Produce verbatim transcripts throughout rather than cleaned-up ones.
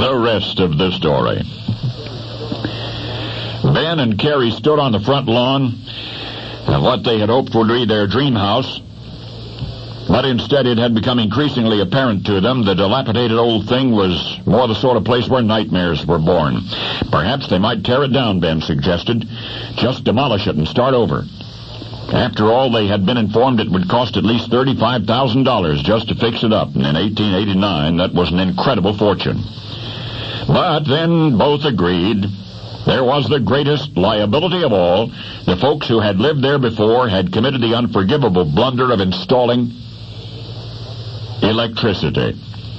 The rest of the story. Ben and Carrie stood on the front lawn of what they had hoped would be their dream house, but instead it had become increasingly apparent to them the dilapidated old thing was more the sort of place where nightmares were born. Perhaps they might tear it down, Ben suggested. Just demolish it and start over. After all, they had been informed it would cost at least thirty-five thousand dollars just to fix it up, and in eighteen eighty-nine that was an incredible fortune. But then both agreed there was the greatest liability of all. The folks who had lived there before had committed the unforgivable blunder of installing electricity.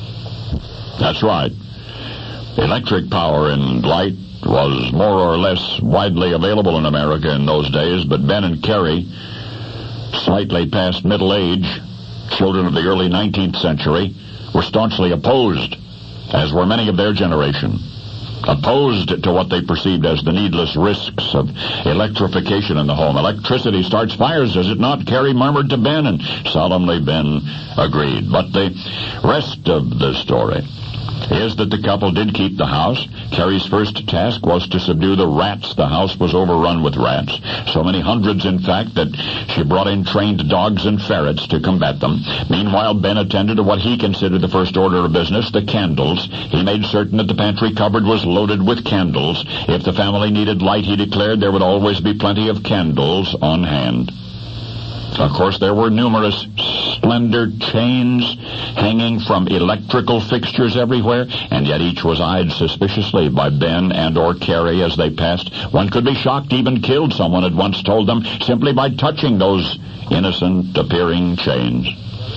That's right. Electric power and light was more or less widely available in America in those days, but Ben and Carrie, slightly past middle age, children of the early nineteenth century, were staunchly opposed, as were many of their generation. Opposed to what they perceived as the needless risks of electrification in the home. Electricity starts fires, does it not? Carrie murmured to Ben, and solemnly Ben agreed. But the rest of the story is that the couple did keep the house. Carrie's first task was to subdue the rats. The house was overrun with rats. So many hundreds, in fact, that she brought in trained dogs and ferrets to combat them. Meanwhile, Ben attended to what he considered the first order of business, the candles. He made certain that the pantry cupboard was loaded with candles. If the family needed light, he declared there would always be plenty of candles on hand. Of course, there were numerous slender chains hanging from electrical fixtures everywhere, and yet each was eyed suspiciously by Ben and or Carrie as they passed. One could be shocked, even killed, someone had once told them, simply by touching those innocent-appearing chains.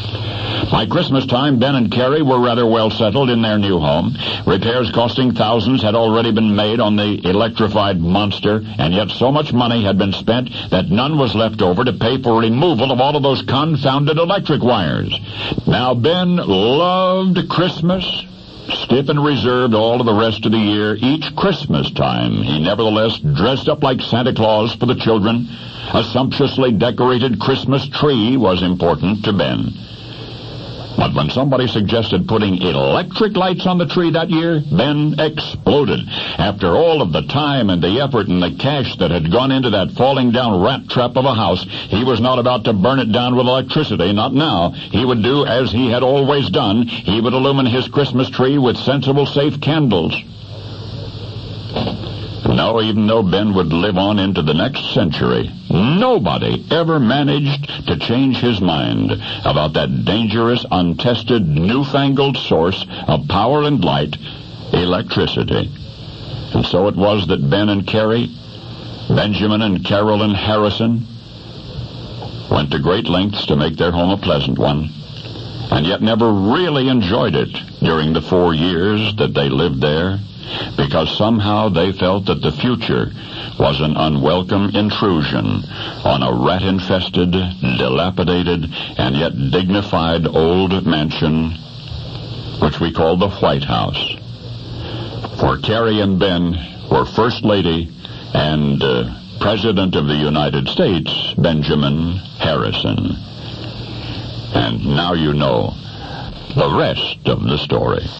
By Christmas time, Ben and Carrie were rather well settled in their new home. Repairs costing thousands had already been made on the electrified monster, and yet so much money had been spent that none was left over to pay for removal of all of those confounded electric wires. Now, Ben loved Christmas, stiff and reserved all of the rest of the year. Each Christmas time, he nevertheless dressed up like Santa Claus for the children. A sumptuously decorated Christmas tree was important to Ben. But when somebody suggested putting electric lights on the tree that year, Ben exploded. After all of the time and the effort and the cash that had gone into that falling down rat trap of a house, he was not about to burn it down with electricity, not now. He would do as he had always done. He would illumine his Christmas tree with sensible, safe candles. No, even though Ben would live on into the next century, nobody ever managed to change his mind about that dangerous, untested, newfangled source of power and light, electricity. And so it was that Ben and Carrie, Benjamin and Carolyn Harrison, went to great lengths to make their home a pleasant one, and yet never really enjoyed it during the four years that they lived there, because somehow they felt that the future was an unwelcome intrusion on a rat-infested, dilapidated, and yet dignified old mansion, which we call the White House. For Carrie and Ben were First Lady and uh, President of the United States, Benjamin Harrison. And now you know the rest of the story.